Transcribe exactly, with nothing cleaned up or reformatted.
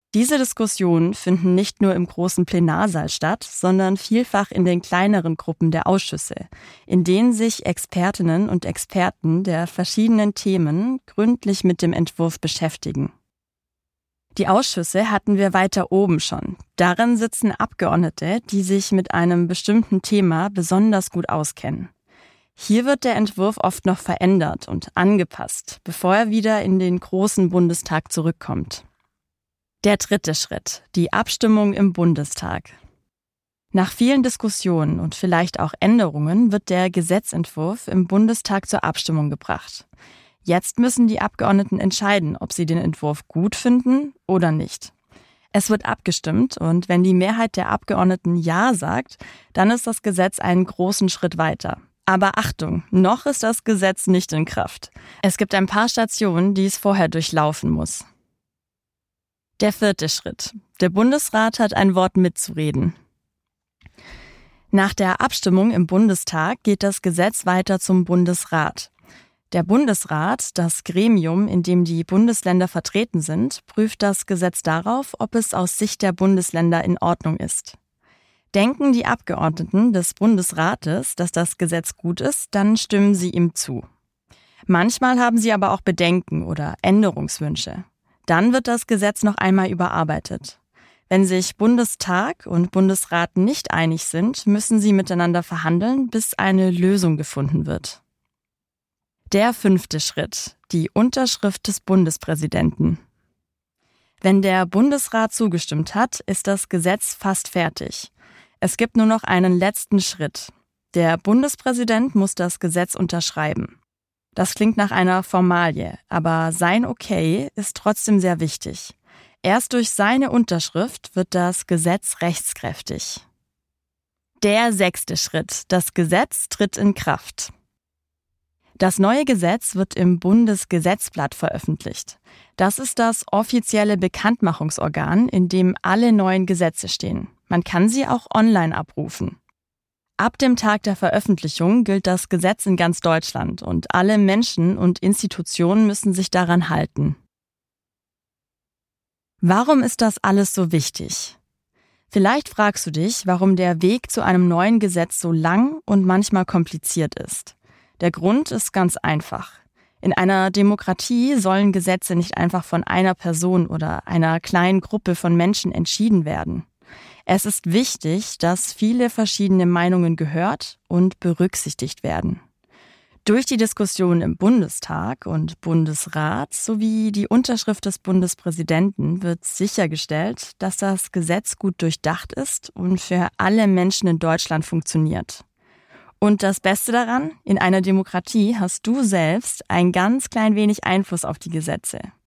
Diese Diskussionen finden nicht nur im großen Plenarsaal statt, sondern vielfach in den kleineren Gruppen der Ausschüsse, in denen sich Expertinnen und Experten der verschiedenen Themen gründlich mit dem Entwurf beschäftigen. Die Ausschüsse hatten wir weiter oben schon. Darin sitzen Abgeordnete, die sich mit einem bestimmten Thema besonders gut auskennen. Hier wird der Entwurf oft noch verändert und angepasst, bevor er wieder in den großen Bundestag zurückkommt. Der dritte Schritt, die Abstimmung im Bundestag. Nach vielen Diskussionen und vielleicht auch Änderungen wird der Gesetzentwurf im Bundestag zur Abstimmung gebracht. Jetzt müssen die Abgeordneten entscheiden, ob sie den Entwurf gut finden oder nicht. Es wird abgestimmt und wenn die Mehrheit der Abgeordneten Ja sagt, dann ist das Gesetz einen großen Schritt weiter. Aber Achtung, noch ist das Gesetz nicht in Kraft. Es gibt ein paar Stationen, die es vorher durchlaufen muss. Der vierte Schritt. Der Bundesrat hat ein Wort mitzureden. Nach der Abstimmung im Bundestag geht das Gesetz weiter zum Bundesrat. Der Bundesrat, das Gremium, in dem die Bundesländer vertreten sind, prüft das Gesetz darauf, ob es aus Sicht der Bundesländer in Ordnung ist. Denken die Abgeordneten des Bundesrates, dass das Gesetz gut ist, dann stimmen sie ihm zu. Manchmal haben sie aber auch Bedenken oder Änderungswünsche. Dann wird das Gesetz noch einmal überarbeitet. Wenn sich Bundestag und Bundesrat nicht einig sind, müssen sie miteinander verhandeln, bis eine Lösung gefunden wird. Der fünfte Schritt, die Unterschrift des Bundespräsidenten. Wenn der Bundesrat zugestimmt hat, ist das Gesetz fast fertig. Es gibt nur noch einen letzten Schritt. Der Bundespräsident muss das Gesetz unterschreiben. Das klingt nach einer Formalie, aber sein Okay ist trotzdem sehr wichtig. Erst durch seine Unterschrift wird das Gesetz rechtskräftig. Der sechste Schritt. Das Gesetz tritt in Kraft. Das neue Gesetz wird im Bundesgesetzblatt veröffentlicht. Das ist das offizielle Bekanntmachungsorgan, in dem alle neuen Gesetze stehen. Man kann sie auch online abrufen. Ab dem Tag der Veröffentlichung gilt das Gesetz in ganz Deutschland und alle Menschen und Institutionen müssen sich daran halten. Warum ist das alles so wichtig? Vielleicht fragst du dich, warum der Weg zu einem neuen Gesetz so lang und manchmal kompliziert ist. Der Grund ist ganz einfach. In einer Demokratie sollen Gesetze nicht einfach von einer Person oder einer kleinen Gruppe von Menschen entschieden werden. Es ist wichtig, dass viele verschiedene Meinungen gehört und berücksichtigt werden. Durch die Diskussion im Bundestag und Bundesrat sowie die Unterschrift des Bundespräsidenten wird sichergestellt, dass das Gesetz gut durchdacht ist und für alle Menschen in Deutschland funktioniert. Und das Beste daran, in einer Demokratie hast du selbst ein ganz klein wenig Einfluss auf die Gesetze.